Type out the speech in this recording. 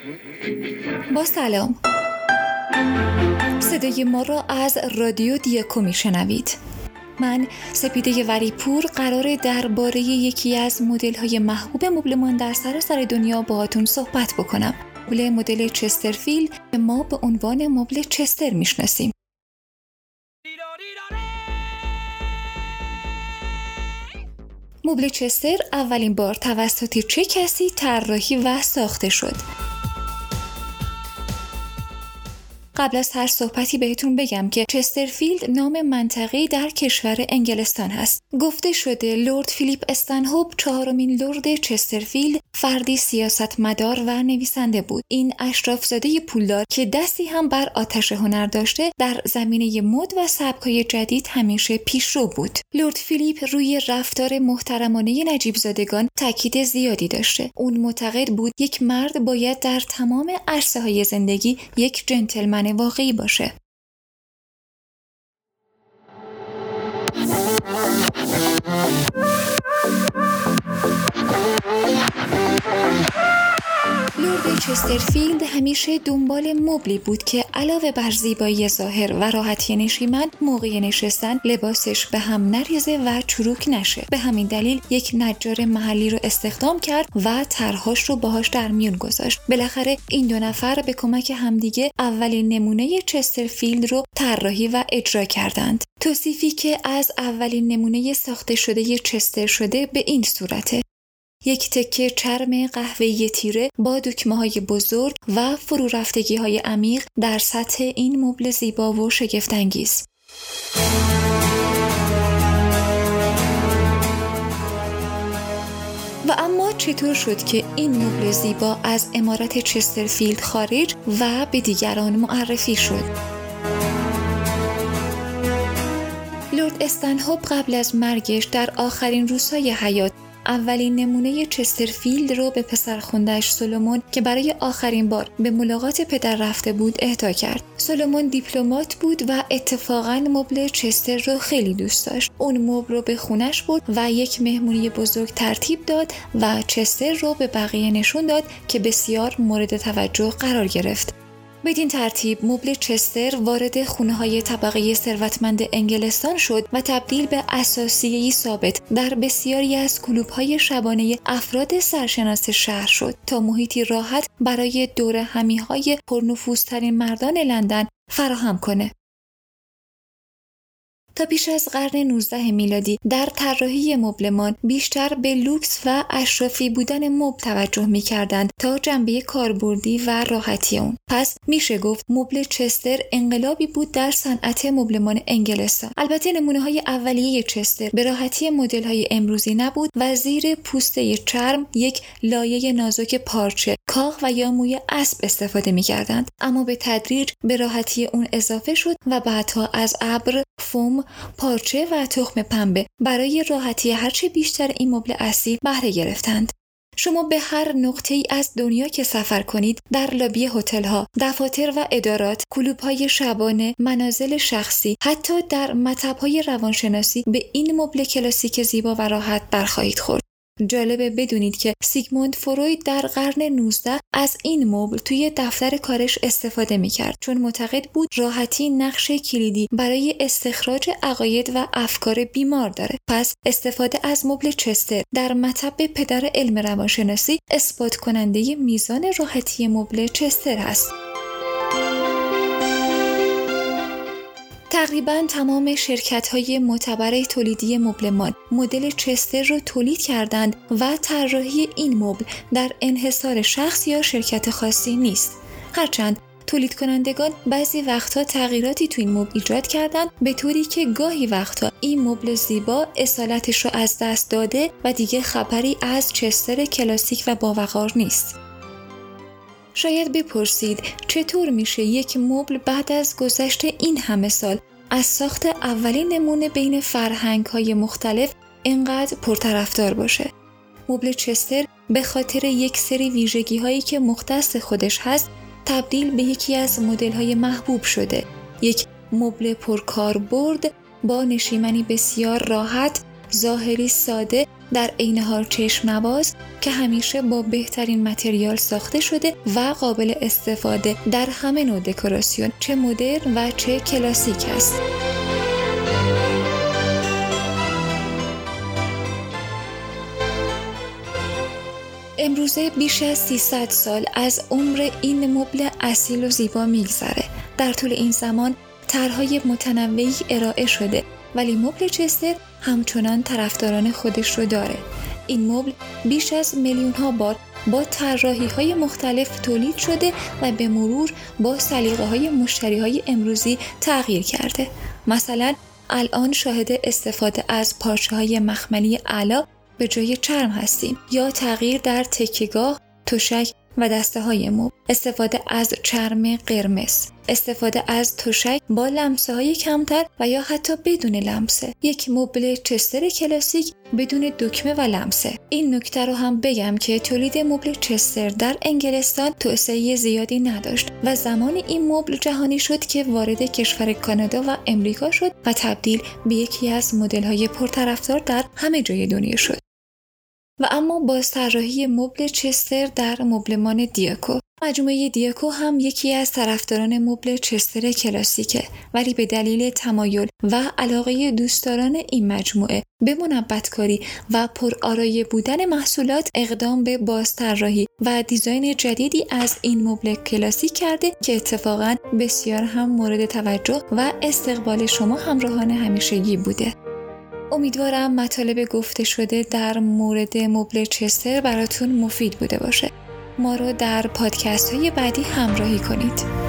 با سلام، صدای ما را از رادیو دیاکو میشنوید. من سپیده وریپور قراره درباره یکی از مدل‌های محبوب مبلمان در سراسر دنیا باهاتون صحبت بکنم. مدل چسترفیلد که ما به عنوان مبل چستر میشناسیم. مبل چستر اولین بار توسط چه کسی طراحی و ساخته شد؟ قبل از هر صحبتی بهتون بگم که چسترفیلد نام منطقه‌ای در کشور انگلستان هست. گفته شده لرد فیلیپ استنهوپ چهارمین لرد چسترفیلد فردی سیاستمدار و نویسنده بود. این اشرافزاده پولدار که دستی هم بر آتش هنر داشته در زمینه مد و سبک‌های جدید همیشه پیشرو بود. لرد فیلیپ روی رفتار محترمانه نجیب زادگان تاکید زیادی داشته. اون معتقد بود یک مرد باید در تمام عرصه‌های زندگی یک جنتلمن واقعی باشه. لرد چسترفیلد همیشه دنبال مبلی بود که علاوه بر زیبایی ظاهر و راحتی نشیمن، موقع نشستن لباسش به هم نریزه و چروک نشه. به همین دلیل یک نجار محلی رو استخدام کرد و طرح‌هاش رو باهاش در میون گذاشت. بالاخره این دو نفر به کمک همدیگه اولین نمونه چسترفیلد رو طراحی و اجرا کردند. توصیفی که از اولین نمونه ساخته شده چستر شده به این صورته: یک تکه چرم قهوه‌ای تیره با دکمه‌های بزرگ و فرو رفتگی‌های عمیق در سطح این مبل زیبا و شگفت‌انگیز. و اما چطور شد که این مبل زیبا از عمارت چسترفیلد خارج و به دیگران معرفی شد؟ لرد استنهوپ قبل از مرگش در آخرین روزهای حیات اولین نمونه چسترفیلد رو به پسرخونده‌اش سولومون که برای آخرین بار به ملاقات پدر رفته بود اهدا کرد. سولومون دیپلمات بود و اتفاقاً مبل چستر رو خیلی دوست داشت. اون مبل رو به خونش برد و یک مهمونی بزرگ ترتیب داد و چستر رو به بقیه نشون داد که بسیار مورد توجه قرار گرفت. بدین ترتیب مبل چستر وارد خونه‌های طبقه ثروتمند انگلستان شد و تبدیل به اساسیه‌ای ثابت در بسیاری از کلوب‌های شبانه افراد سرشناس شهر شد تا محیطی راحت برای دور همی‌های پرنفوذترین مردان لندن فراهم کنه. تا پیش از قرن 19 میلادی در طراحی مبلمان بیشتر به لوکس و اشرافی بودن مبل توجه می‌کردند تا جنبه کاربردی و راحتی اون. پس میشه گفت مبل چستر انقلابی بود در صنعت مبلمان انگلستان. البته نمونه‌های اولیه چستر به راحتی مدل‌های امروزی نبود و زیر پوسته چرم یک لایه نازک پارچه، کاغ و یا موی اسب استفاده می‌کردند. اما به تدریج به راحتی اون اضافه شد و بعدها از ابر، فوم، پارچه و تخم پنبه برای راحتی هرچه بیشتر این مبل اصیل بهره گرفتند. شما به هر نقطه‌ای از دنیا که سفر کنید، در لابی هتل‌ها، دفاتر و ادارات، کلوب‌های شبانه، منازل شخصی، حتی در مطب‌های روانشناسی به این مبل کلاسیک زیبا و راحت برخواهید خورد. جالبه بدونید که سیگموند فروید در قرن 19 از این مبل توی دفتر کارش استفاده می‌کرد، چون معتقد بود راحتی نقش کلیدی برای استخراج عقاید و افکار بیمار داره. پس استفاده از مبل چستر در مطب پدر علم روانشناسی اثبات کننده میزان راحتی مبل چستر هست. تقریباً تمام شرکت‌های معتبر تولیدی مبلمان مدل چستر رو تولید کردند و طراحی این مبل در انحصار شخص یا شرکت خاصی نیست. هرچند تولید کنندگان بعضی وقتها تغییراتی تو این مبل ایجاد کردند به طوری که گاهی وقتها این مبل زیبا اصالتش رو از دست داده و دیگه خبری از چستر کلاسیک و باوقار نیست. شاید بپرسید چطور میشه یک مبل بعد از گذشت این همه سال از ساخت اولین نمونه بین فرهنگ‌های مختلف اینقدر پرطرفدار باشه؟ مبل چستر به خاطر یک سری ویژگی‌هایی که مختص خودش هست تبدیل به یکی از مدل‌های محبوب شده. یک مبل پرکاربرد با نشیمنی بسیار راحت، ظاهری ساده در عین حال چشم نواز که همیشه با بهترین متریال ساخته شده و قابل استفاده در همه نوع دکوراسیون، چه مدرن و چه کلاسیک است. امروزه بیش از 300 سال از عمر این مبل اصیل و زیبا میگذره. در طول این زمان طرح‌های متنوعی ارائه شده، ولی مبل چستر همچنان طرفداران خودش رو داره. این مبل بیش از میلیون‌ها بار با طراحی‌های مختلف تولید شده و به مرور با سلیقه‌های مشتری‌های امروزی تغییر کرده. مثلا الان شاهد استفاده از پارچه‌های مخملی اعلی به جای چرم هستیم، یا تغییر در تکیه‌گاه، تشک و دسته‌های مبل، استفاده از چرم قرمز، استفاده از تشک با لمسه‌های کمتر و یا حتی بدون لمسه. یک مبل چستر کلاسیک بدون دکمه و لمسه. این نکته رو هم بگم که تولید مبل چستر در انگلستان توسعه زیادی نداشت و زمان این مبل جهانی شد که وارد کشور کانادا و امریکا شد و تبدیل به یکی از مدل‌های پرطرفدار در همه جای دنیا شد. و اما بازطراحی مبل چستر در مبلمان دیاکو. مجموعه دیاکو هم یکی از طرفداران مبل چستر کلاسیکه، ولی به دلیل تمایل و علاقه دوستداران این مجموعه به منبت‌کاری و پرآرایه بودن محصولات اقدام به بازطراحی و دیزاین جدیدی از این مبل کلاسیک کرده که اتفاقاً بسیار هم مورد توجه و استقبال شما همراهان همیشگی بوده. امیدوارم مطالب گفته شده در مورد مبل چستر براتون مفید بوده باشه. ما رو در پادکست های بعدی همراهی کنید.